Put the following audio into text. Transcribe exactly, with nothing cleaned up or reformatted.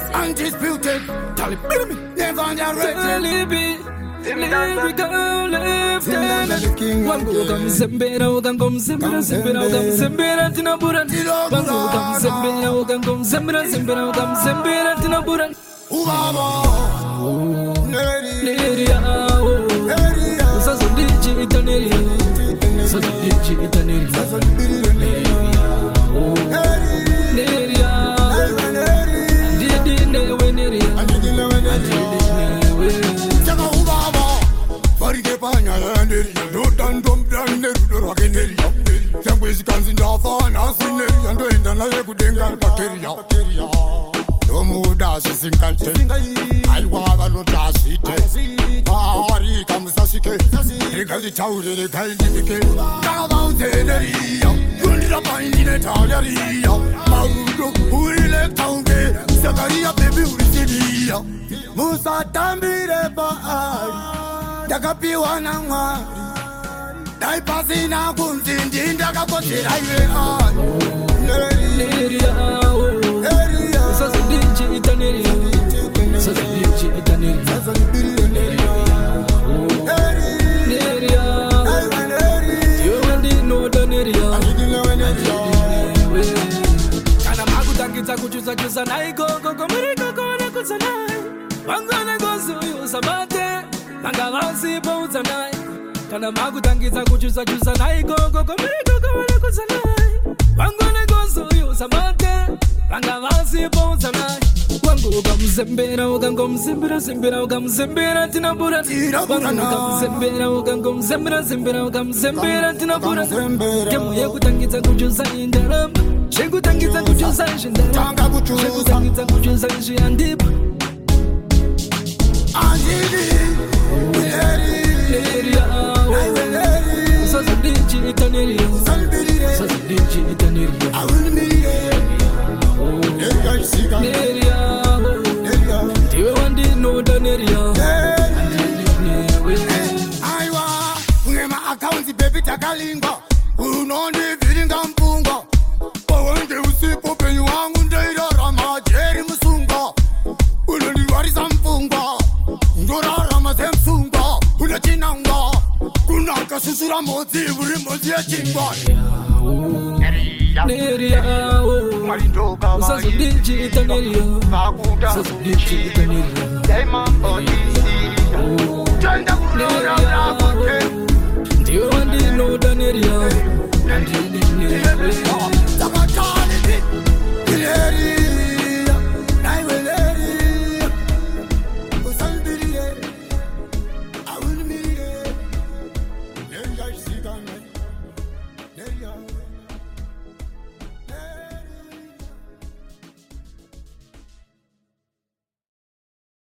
undisputed, never underrated. Lyrical lieutenant. Wangu kam zembera, wangu kam zembera, zembera, wangu kam zembera, tina buran. Wangu kam zembera, wangu kam zembera, zembera, wangu kam zembera, tina buran. Ubaba, Neria, Neria, Sasu digita Neria, Sasu digita Neria, Neria, Didi newe Neria, Didi newe Jaga ubaba, farike panya Neria, dodan dom dan Neria, roke Neria. Jangwezi kanzi ndafa nasi Neria, ndo enda na yeku denga bacteria. Muda sinkalte ai waba no tasite ari kamusasike regali taure regali dike kavaute neria kundira paini ne tauria maudo urile tauge sakaria baby urisidia musa tambire ba ari dakapiwa na ngwari dai pasina kunzindi ndakapotera iwe ari Neria, Neria, Sasu digita Neria, Sasu digita Neria, Neria, you and the northern Neria. Kana magu takita kuchusa chusa nai go go go muriko go na kusanai. Wangana go suyu sabate, nanga vasi pauza nai. Kana magu takita kuchusa chusa nai go go go muriko go na kusanai. Wangana go suyu sabate, nanga vasi pauza nai. Wangu kam zembera, wangu kam zembera, zembera, wangu kam zembera, tina buran. Wangu kam zembera, wangu kam zembera, zembera, wangu kam zembera, tina buran. Kemu ye kutangiza kuchusa indaramba, she kutangiza kuchusa indaramba, she kutangiza kuchusa indaramba. Anjili, Neria, Sasu digita Neria, Sasu digita Neria, Neria, you and the northern Neria. Aiwa, unema akaunti baby takalinga, unondi viringa mpunga. Wawende usipo penyu wangu ndeira rama jeri musunga. Unondi warisa mpunga, ndora rama zemsunga. Unachinanga, kunaka susura moti, uri moti ya chingwa. Neria, Sasu digita Neria, Sasu digita Neria, Neria, you and the northern Neria.